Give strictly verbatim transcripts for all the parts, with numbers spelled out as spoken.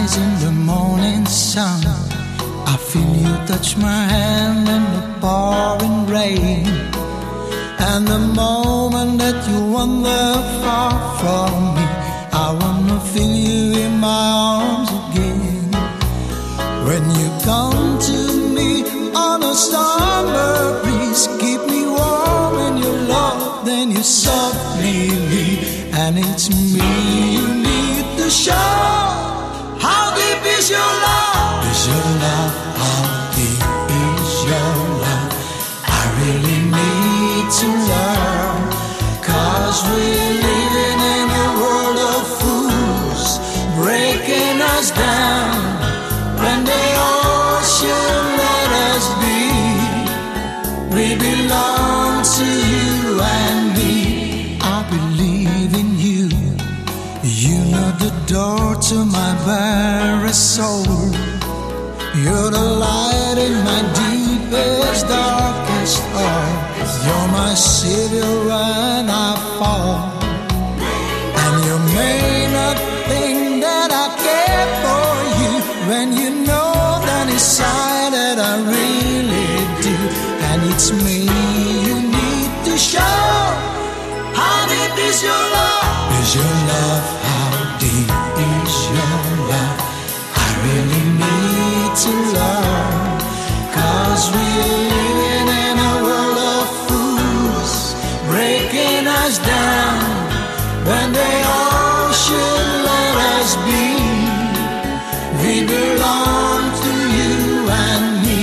rise in the morning sun, I feel you touch my hand in the pouring rain. And the moment that you wander far from me, I wanna feel you in my arms again. When you come to me on a summer breeze, keep me warm in your love, then you softly leave. And it's me you need to show. How deep is your love? Is your love? How deep is your love? I really need to learn, 'cause we're living in a world of fools, breaking us down. When they all should let us be, we belong to you and me. I believe in you. You know the door to my very soul. You're the light in my deepest, darkest hour. You're my savior when I fall. And you may not think that I care for you, when you know that inside that I really do. And it's me you need to show. How deep is your love? Is your love? How deep is your love? I really need to learn, 'cause we're living in a world of fools, breaking us down. When they all should let us be, we belong to you and me.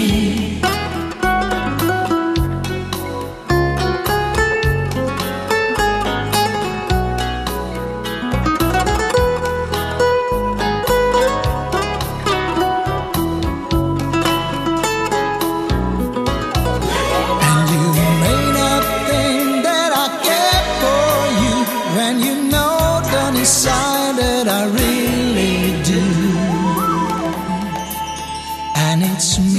Inside that I really do. And it's